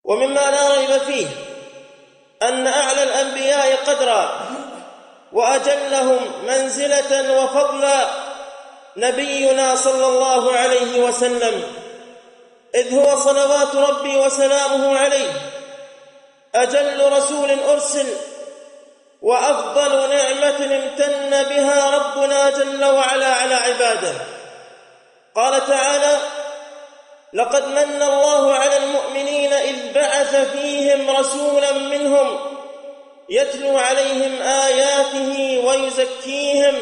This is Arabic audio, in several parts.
ومما لا ريب فيه أن أعلى الأنبياء قدرا وأجلهم منزلة وفضلا نبينا صلى الله عليه وسلم، إذ هو صلوات ربي وسلامه عليه أجل رسول أرسل وأفضل نعمة امتن بها ربنا جل وعلا على عباده. قال تعالى: لقد من الله على المؤمنين إذ بعث فيهم رسولا منهم يتلو عليهم آياته ويزكيهم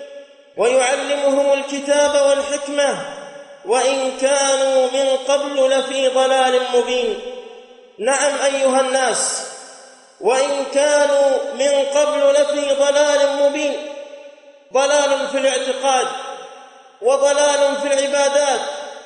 ويعلمهم الكتاب والحكمة وإن كانوا من قبل لفي ضلال مبين. نعم أيها الناس، وإن كانوا من قبل لفي ضلال مبين، ضلال في الاعتقاد، وضلال في العبادات،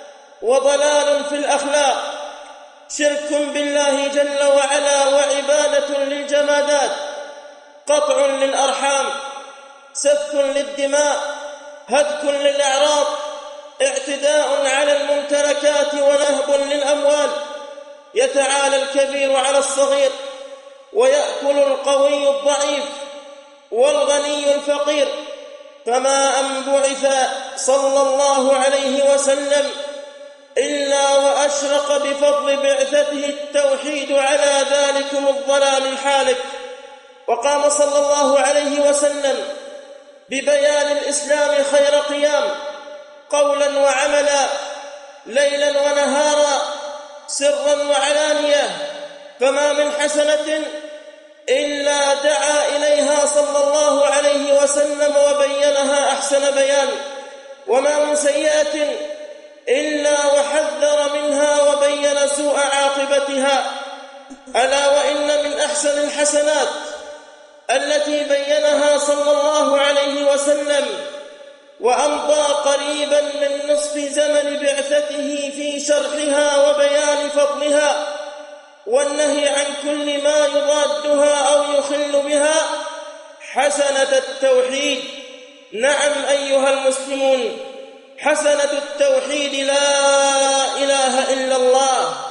وضلال في الأخلاق، شرك بالله جل وعلا، وعبادة للجمادات، قطع للأرحام، سفك للدماء، هتك للأعراض، اعتداء على الممتلكات، ونهب للأموال. يتعالى الكبير على الصغير، ويأكل القوي الضعيف، والغني الفقير. فما أن بعث صلى الله عليه وسلم إلا وأشرق بفضل بعثته التوحيد على ذلكم الضلال الحالك. وقام صلى الله عليه وسلم ببيان الإسلام خير قيام، قولا وعملا، ليلا ونهارا، سرا وعلانية. فما من حسنة إلا دعا إليها صلى الله عليه وسلم وبينها أحسن بيان، وما من سيئة إلا وحذر منها وبين سوء عاقبتها. ألا وإن من أحسن الحسنات التي بينها صلى الله عليه وسلم وأمضى قريبا من نصف زمن بعثته في شرحها وبيان فضلها والنهي عن كل ما يضادها أو يخل بها، حسنة التوحيد. نعم أيها المسلمون، حسنة التوحيد لا إله إلا الله،